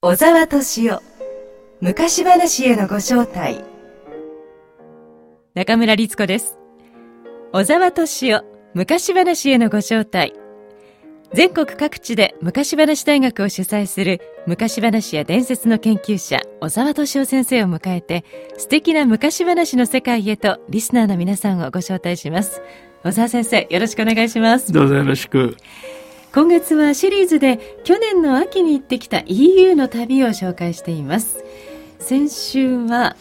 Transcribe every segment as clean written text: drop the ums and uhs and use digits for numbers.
小沢敏夫昔話へのご招待。 中村律子です。小沢敏夫昔話へのご招待。全国各地で昔話大学を主催する昔話や伝説の研究者小沢敏夫先生を迎えて、素敵な昔話の世界へとリスナーの皆さんをご招待します。小沢先生、よろしくお願いします。 どうぞよろしく。 今月はシリーズで去年の秋に行ってきた EU の旅を紹介しています。先週は、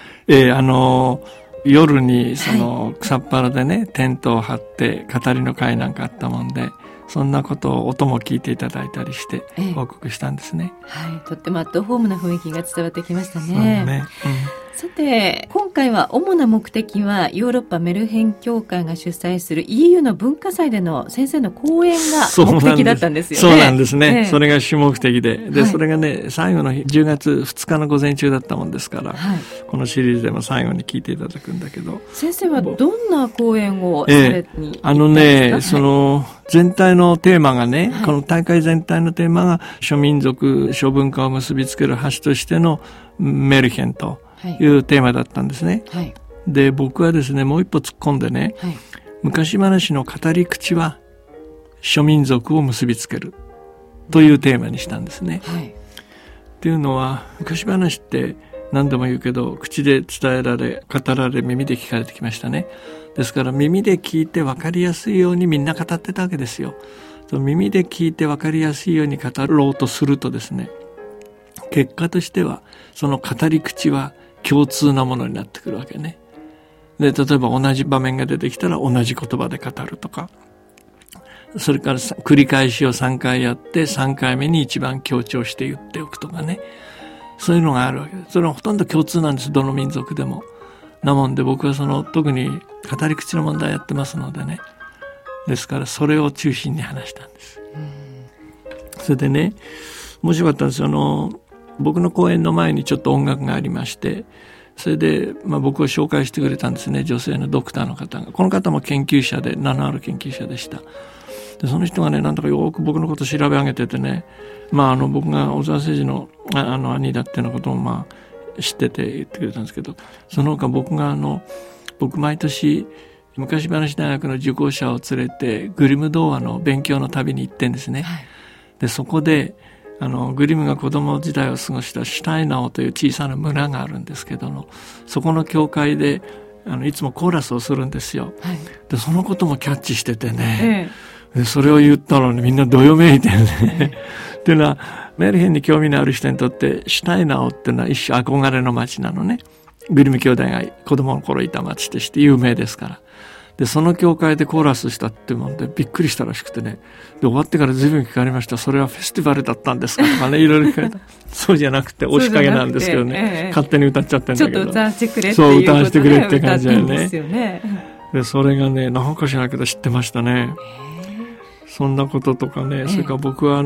夜に草っぱらでね、テントを張って語りの会なんかあったもんで、そんなことを音も聞いていただいたりして報告したんですね。 はい、とってもアットホームな雰囲気が伝わってきましたね。 そうね、 さて、今回は主な目的はヨーロッパメルヘン協会が主催する EU の文化祭での先生の講演が目的だったんですよね。 そうなんですね。それが主目的で、それがね、最後の日10月2日の午前中だったもんですから、このシリーズでも最後に聞いていただくんだけど、 先生はどんな講演をされに行ったんですか？ 全体のテーマがね、この大会全体のテーマが諸民族諸文化を結びつける橋としてのメルヘンというテーマだったんですね。で、僕はですね、もう一歩突っ込んでね、昔話の語り口は諸民族を結びつけるというテーマにしたんですね。っていうのは、昔話って何度も言うけど、口で伝えられ、語られ、耳で聞かれてきましたね。ですから耳で聞いて分かりやすいようにみんな語ってたわけですよ。耳で聞いて分かりやすいように語ろうとするとですね、結果としてはその語り口は共通なものになってくるわけね。で、例えば同じ場面が出てきたら同じ言葉で語るとか、それから繰り返しを3回やって3回目に一番強調して言っておくとかね、そういうのがあるわけです。それはほとんど共通なんです、どの民族でも。なもんで、僕は特に語り口の問題やってますのでね、ですからそれを中心に話したんです。それでね、面白かったんですよ。僕の講演の前にちょっと音楽がありまして、それで、僕を紹介してくれたんですね、女性のドクターの方が。この方も研究者で、名のある研究者でした。で、その人がね、なんとかよく僕のことを調べ上げててね、僕が小沢誠二の兄だっていうようなことも知ってて言ってくれたんですけど、その他僕毎年昔話大学の受講者を連れてグリム童話の勉強の旅に行ってんですね。で、そこでグリムが子供時代を過ごしたシュタイナオという小さな村があるんですけども、そこの教会でいつもコーラスをするんですよ。で、そのこともキャッチしててね、でそれを言ったのにみんなどよめいてねっていうのは、メルヘンに興味のある人にとってシュタイナオっていうのは一種憧れの街なのね。グリム兄弟が子供の頃いた街として有名ですから。で、その教会でコーラスしたってもんでびっくりしたらしくてね。で、終わってから随分聞かれました。それはフェスティバルだったんですかとかね、いろいろ聞かれた。そうじゃなくて、押しかけなんですけどね。勝手に歌っちゃってんだけど。 ちょっと歌わせてくれっていうことで、 そう、歌わせてくれって感じだよね。 ですよね。 で、それがね、なんか知らないけど知ってましたね。そんなこととかね、それから僕は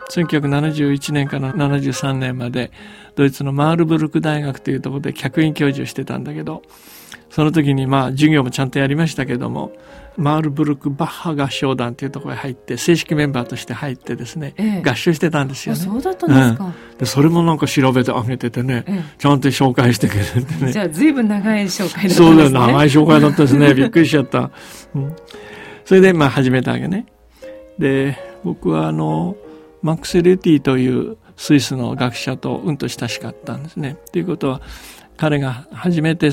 1971年から73年までドイツのマールブルク大学というところで客員教授をしてたんだけど、その時に授業もちゃんとやりましたけども、マールブルクバッハ合唱団というところに入って正式メンバーとして入ってですね、合唱してたんですよね。 そうだったんですか。 で、それもなんか調べてあげててね、ちゃんと紹介してくれてね。 じゃあ随分長い紹介だったんですね。 そうだよ、長い紹介だったですね。びっくりしちゃった。それで始めたわけね。で、僕はマックス・ルティというスイスの学者とうんと親しかったんですね。ということは、彼が初めて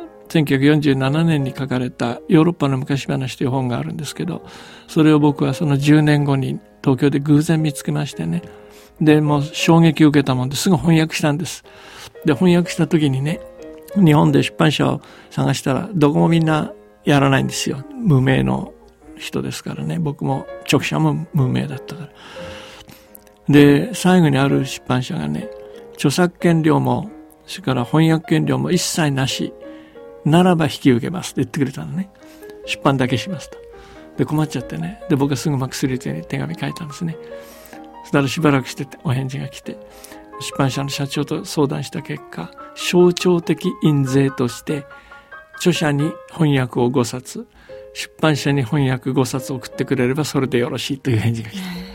1947年に書かれたヨーロッパの昔話という本があるんですけど、それを僕はその10年後に東京で偶然見つけましてね。で、もう衝撃を受けたもんですぐ翻訳したんです。で、翻訳した時にね、日本で出版社を探したらどこもみんなやらないんですよ。無名の人ですからね。僕も著者も無名だったから。で、最後にある出版社がね、著作権料もそれから翻訳権料も一切なしならば引き受けますって言ってくれたのね。出版だけしますと。で、困っちゃってね。で、僕はすぐマックス・リューティに手紙書いたんですね。そしたらしばらくしてお返事が来て、出版社の社長と相談した結果、象徴的印税として著者に翻訳を5冊、出版社に翻訳5冊送ってくれればそれでよろしいという返事が来た。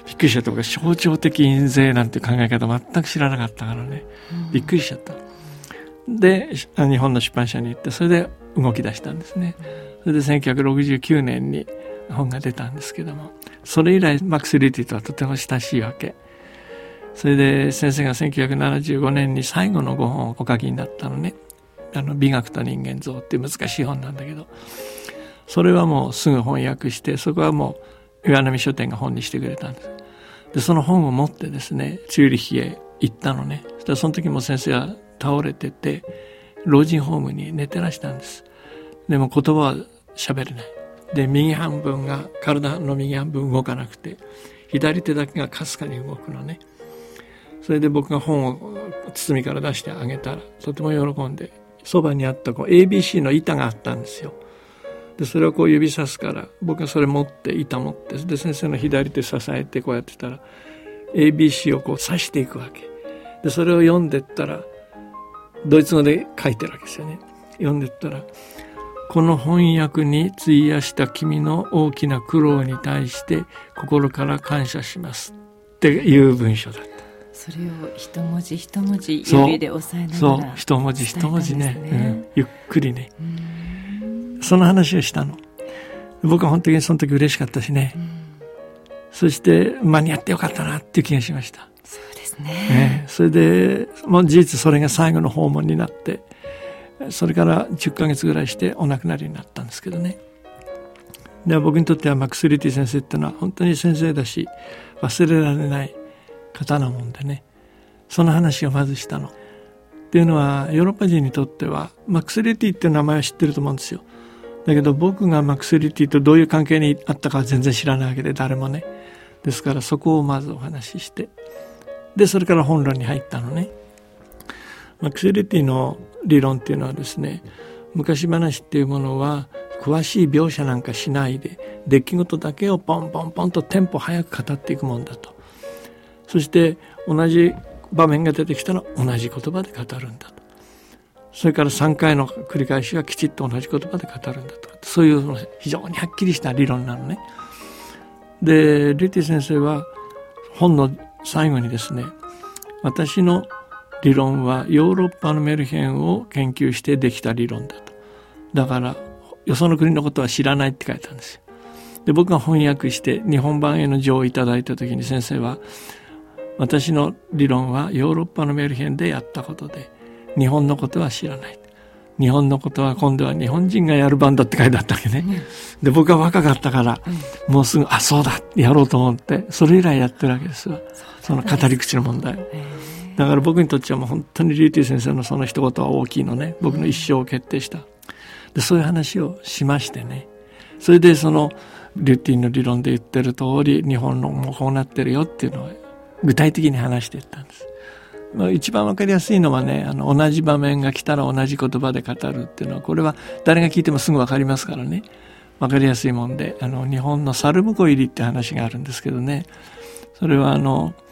びっくりしちゃった。僕は象徴的印税なんて考え方全く知らなかったからね、びっくりしちゃった。で日本の出版社に行って、それで動き出したんですね。それで1969年に本が出たんですけども、それ以来マックス・リティとはとても親しいわけ。それで先生が1975年に最後の5本をお書きになったのね。美学と人間像っていう難しい本なんだけど、それはもうすぐ翻訳して、そこはもう岩波書店が本にしてくれたんです。でその本を持ってですね、チューリッヒへ行ったのね。そしたらその時も先生は倒れてて、老人ホームに寝てらしたんです。でも言葉は喋れない。で右半分が、体の右半分動かなくて、左手だけがかすかに動くのね。それで僕が本を包みから出してあげたら、とても喜んで、そばにあったABC の板があったんですよ。でそれを指さすから、僕がそれ持って、板持って、で先生の左手支えてこうやってたら ABC を指していくわけで、それを読んでったら、ドイツ語で書いてるわけですよね。読んでったら、この翻訳に費やした君の大きな苦労に対して心から感謝しますっていう文章だった。 それを一文字一文字指で押さえながら、 そう一文字一文字ね、ゆっくりね、その話をしたの。僕は本当にその時嬉しかったしね、そして間に合ってよかったなっていう気がしました。 そうですね。 それでもう事実それが最後の訪問になって、それから10ヶ月ぐらいしてお亡くなりになったんですけどね。で僕にとってはマックス・リティ先生っていうのは本当に先生だし、忘れられない方なもんでね、その話をまずしたの。っていうのは、ヨーロッパ人にとってはマックス・リティっていう名前は知ってると思うんですよ。だけど僕がマックス・リティとどういう関係にあったかは全然知らないわけで、誰もね。ですからそこをまずお話しして、でそれから本論に入ったのね。マックス・リティの理論っていうのはですね、昔話っていうものは詳しい描写なんかしないで、出来事だけをポンポンポンとテンポ早く語っていくもんだと。そして同じ場面が出てきたら同じ言葉で語るんだと。それから3回の繰り返しがきちっと同じ言葉で語るんだと。そういう非常にはっきりした理論なのね。でリティ先生は本の最後にですね、私の理論はヨーロッパのメルヘンを研究してできた理論だと。だからよその国のことは知らないって書いたんですよ。で僕が翻訳して日本版への上をいただいた時に、先生は私の理論はヨーロッパのメルヘンでやったことで、日本のことは知らない。日本のことは今度は日本人がやる番だって書いてあったわけね。で僕は若かったから、もうすぐそうだってやろうと思って、それ以来やってるわけですわ。その語り口の問題を。だから僕にとってはもう本当にリーティ先生のその一言は大きいのね。僕の一生を決定した。でそういう話をしましてね。それでそのリュッティの理論で言ってる通り、日本のもこうなってるよっていうのを具体的に話していったんです。一番わかりやすいのはね、同じ場面が来たら同じ言葉で語るっていうのは、これは誰が聞いてもすぐわかりますからね。わかりやすいもんで、日本のサルムコ入りって話があるんですけどね。それは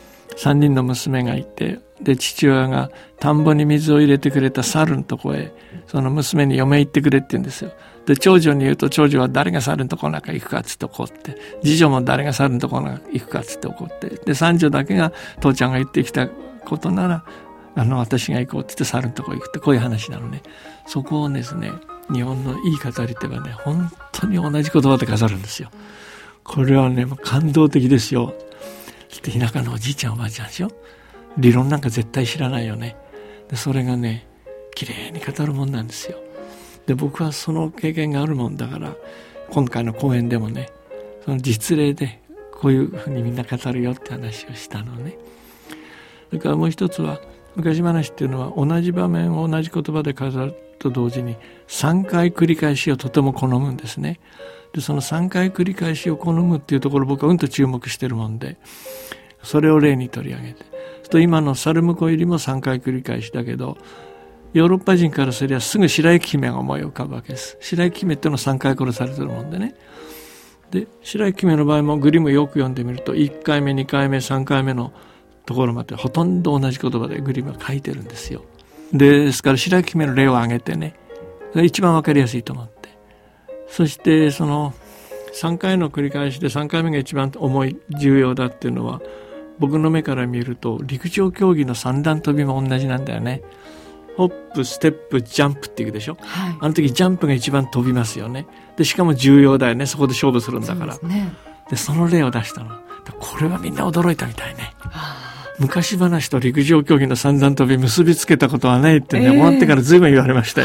3人の娘がいて、で父親が田んぼに水を入れてくれた猿のとこへ、その娘に嫁行ってくれって言うんですよ。で長女に言うと、長女は誰が猿のとこなんか行くかっつって怒って、次女も誰が猿のとこなんか行くかっつって怒って、で三女だけが父ちゃんが言ってきたことなら私が行こうって言って猿のとこ行くって、こういう話なのね。そこをですね、日本のいい語り手はね、本当に同じ言葉で語るんですよ。これはね、もう感動的ですよ。田舎のおじいちゃんおばあちゃんでしょ。理論なんか絶対知らないよね。でそれがね、綺麗に語るもんなんですよ。で僕はその経験があるもんだから、今回の講演でもね、その実例でこういうふうにみんな語るよって話をしたのね。それからもう一つは、昔話っていうのは同じ場面を同じ言葉で語ると同時に3回繰り返しをとても好むんですね。でその3回繰り返しを好むっていうところ、僕はと注目してるもんで、それを例に取り上げて、と今のサルムコ入りも3回繰り返しだけど、ヨーロッパ人からすればすぐ白雪姫が思い浮かぶわけです。白雪姫っていうのは3回殺されてるもんでね。で白雪姫の場合もグリムよく読んでみると、1回目2回目3回目のところまでほとんど同じ言葉でグリムは書いてるんですよ。ですから白雪姫の例を挙げてね、それ一番わかりやすいと思って、そしてその 3回の繰り返しで3回目が一番重要だっていうのは、僕の目から見ると陸上競技の三段跳びも同じなんだよね。ホップ、ステップ、ジャンプっていうでしょ、はい、あの時ジャンプが一番飛びますよね。でしかも重要だよね、そこで勝負するんだから。 その例を出したの。これはみんな驚いたみたいね。昔話と陸上競技の三段跳び結びつけたことはないってね、終わってから随分言われましたよ。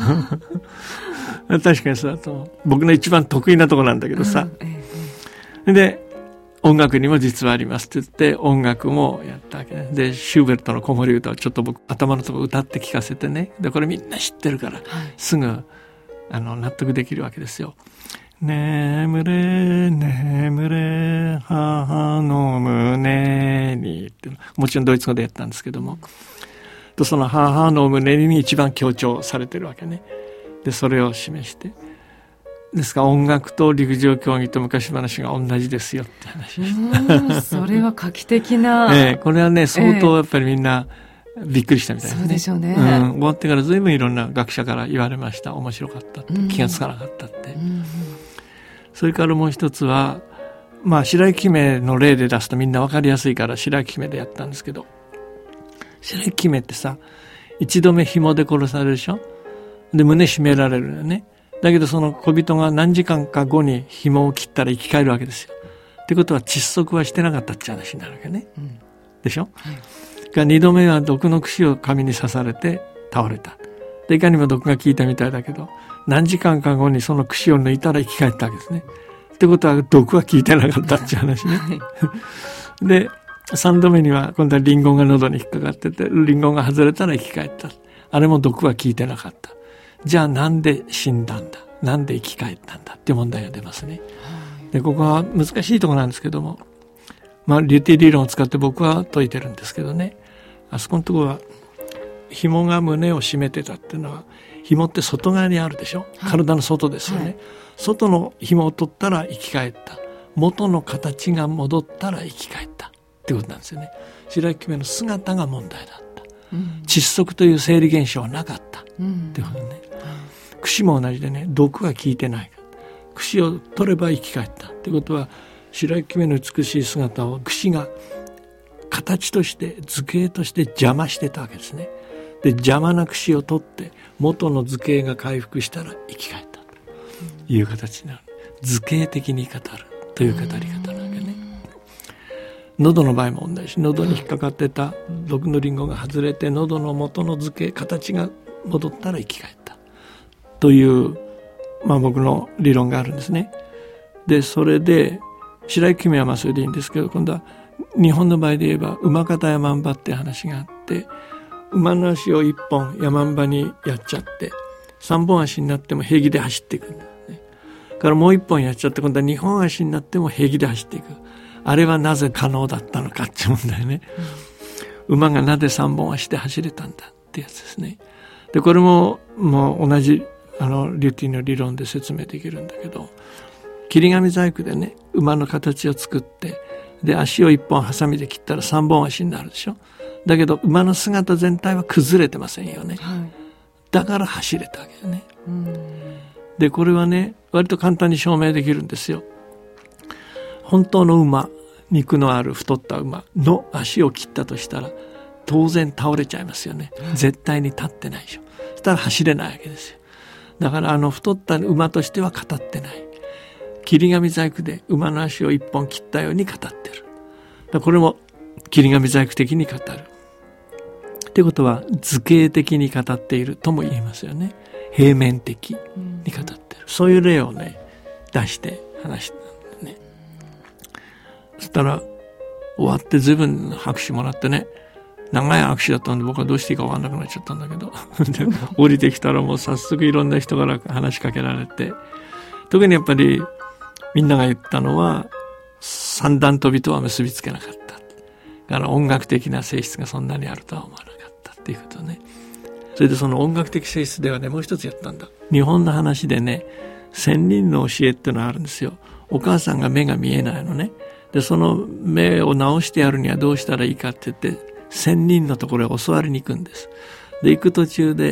確かにさ、僕の一番得意なとこなんだけどさ、で音楽にも実はありますって言って音楽もやったわけね。でシューベルトの子守歌をちょっと僕頭のとこ歌って聞かせてね、でこれみんな知ってるから、すぐ納得できるわけですよ。眠れ眠れ母の胸にって、もちろんドイツ語でやったんですけども、とその母の胸に一番強調されてるわけね。でそれを示して、ですから音楽と陸上競技と昔話が同じですよって話でした。 それは画期的な、 これはね相当やっぱりみんなびっくりしたみたいですね。 そうでしょうね、 終わってから随分いろんな学者から言われました。面白かったって、気がつかなかったって、それからもう一つは、白雪姫の例で出すとみんな分かりやすいから白雪姫でやったんですけど、白雪姫ってさ、一度目紐で殺されるでしょ。で胸絞められるよね。だけどその小人が何時間か後に紐を切ったら生き返るわけですよ。ってことは窒息はしてなかったって話になるわけね、でしょ、2度目は毒の串を髪に刺されて倒れた。でいかにも毒が効いたみたいだけど、何時間か後にその串を抜いたら生き返ったわけですね。ってことは毒は効いてなかったって話ね。で3度目には今度はリンゴが喉に引っかかってて、リンゴが外れたら生き返った。あれも毒は効いてなかった。じゃあなんで死んだんだ、なんで生き返ったんだっていう問題が出ますね。でここは難しいところなんですけども、リュティ理論を使って僕は解いてるんですけどね、あそこのところは紐が胸を締めてたっていうのは、紐って外側にあるでしょ、体の外ですよね、外の紐を取ったら生き返った、元の形が戻ったら生き返ったってことなんですよね。白雪姫の姿が問題だった、窒息という生理現象はなかったってことね。櫛も同じでね、毒が効いてない。櫛を取れば生き返ったってことは、白雪姫の美しい姿を櫛が形として図形として邪魔してたわけですね。で邪魔な櫛を取って元の図形が回復したら生き返ったという形になる。図形的に語るという語り方なわけね。喉の場合も同じ。喉に引っかかってた毒のリンゴが外れて、喉の元の図形、形が戻ったら生き返ったという、僕の理論があるんですね。でそれで白雪姫はそれでいいんですけど、今度は日本の場合で言えば馬方山んばって話があって、馬の足を1本山んばにやっちゃって3本足になっても平気で走っていくんだよね。からもう1本やっちゃって、今度は2本足になっても平気で走っていく。あれはなぜ可能だったのかって問題ね、馬がなぜ3本足で走れたんだってやつですね。でこれももう同じリュティの理論で説明できるんだけど、切り紙細工でね、馬の形を作って、で足を1本ハサミで切ったら3本足になるでしょ。だけど馬の姿全体は崩れてませんよね、だから走れたわけだね。でこれはね、割と簡単に証明できるんですよ。本当の馬、肉のある太った馬の足を切ったとしたら当然倒れちゃいますよね、絶対に立ってないでしょ。そしたら走れないわけですよ。だから太った馬としては語ってない。切り紙細工で馬の足を一本切ったように語ってる。だこれも切り紙細工的に語るってことは、図形的に語っているとも言えますよね。平面的に語ってる、そういう例をね出して話したんだね。そしたら終わって随分拍手もらってね、長い握手だったんで僕はどうしていいか分かんなくなっちゃったんだけどで降りてきたらもう早速いろんな人から話しかけられて、特にやっぱりみんなが言ったのは三段跳びとは結びつけなかった。だから音楽的な性質がそんなにあるとは思わなかったっていうことね。それでその音楽的性質ではね、もう一つやったんだ。日本の話でね、仙人の教えっていうのがあるんですよ。お母さんが目が見えないのね。でその目を直してやるにはどうしたらいいかって言って、仙人のところへ教わりに行くんです。で行く途中で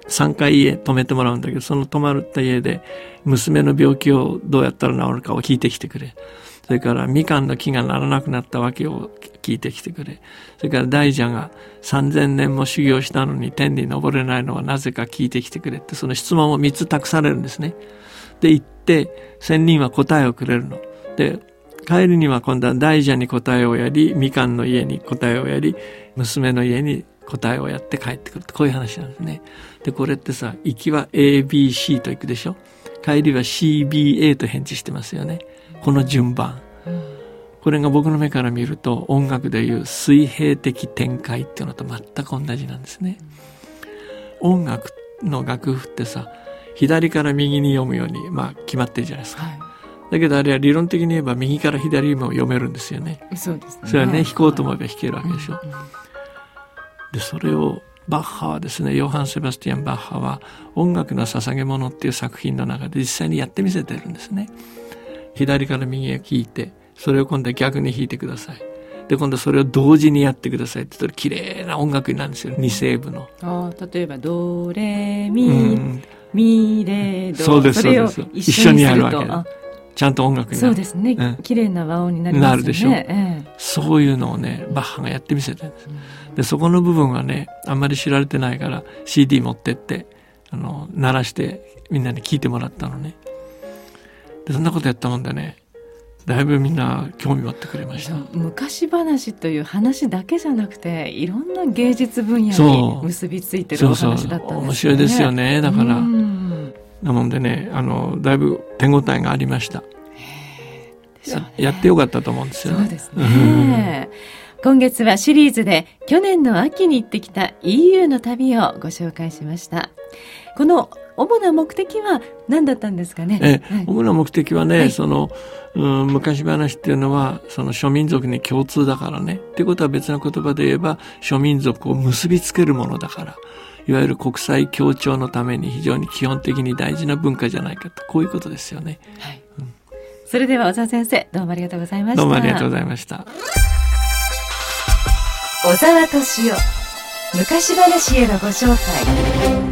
3回家泊めてもらうんだけど、その泊まった家で娘の病気をどうやったら治るかを聞いてきてくれ。それからみかんの木がならなくなったわけを聞いてきてくれ。それから大蛇が3000年も修行したのに天に登れないのはなぜか聞いてきてくれって、その質問を3つ託されるんですね。で、行って仙人は答えをくれるの。で、帰りには今度は大蛇に答えをやり、みかんの家に答えをやり、娘の家に答えをやって帰ってくるって、こういう話なんですね。で、これってさ、行きは ABC と行くでしょ。帰りは CBA と返事してますよね。この順番。これが僕の目から見ると、音楽でいう水平的展開っていうのと全く同じなんですね。音楽の楽譜ってさ、左から右に読むように、決まってるじゃないですか。だけどあれは理論的に言えば右から左にも読めるんですよね。 そうですね。 それはね、弾こうと思えば弾けるわけでしょ。で、それをバッハはですね、ヨハン・セバスティアン・バッハは音楽の捧げ物っていう作品の中で実際にやってみせてるんですね。左から右へ弾いて、それを今度は逆に弾いてください。で、今度それを同時にやってくださいって言ったら綺麗な音楽になるんですよ。二声部の。 例えばドレミ、ミレド。 そうです、そうです。一緒にやるわけだ。ちゃんと音楽になる。 そうですね。綺麗な和音になりますね。なるでしょ。 そういうのをね、バッハがやってみせてるんです。で、そこの部分はね、あんまり知られてないから CD 持ってって、鳴らしてみんなに聞いてもらったのね。で、そんなことやったもんでね、だいぶみんな興味持ってくれました。 昔話という話だけじゃなくて、いろんな芸術分野に結びついてるお話だったんですね。 面白いですよね。だから。なもんでね、だいぶ手応えがありました。やってよかったと思うんですよね。 そうですね。今月はシリーズで去年の秋に行ってきた EU の旅をご紹介しました。この主な目的は何だったんですかね。 主な目的はね、昔話っていうのはその諸民族に共通だからね。っていうことは別の言葉で言えば諸民族を結びつけるものだから。いわゆる国際協調のために非常に基本的に大事な文化じゃないかと、こういうことですよね。 それでは小沢先生、どうもありがとうございました。 どうもありがとうございました。 小沢敏夫、昔話へのご招待。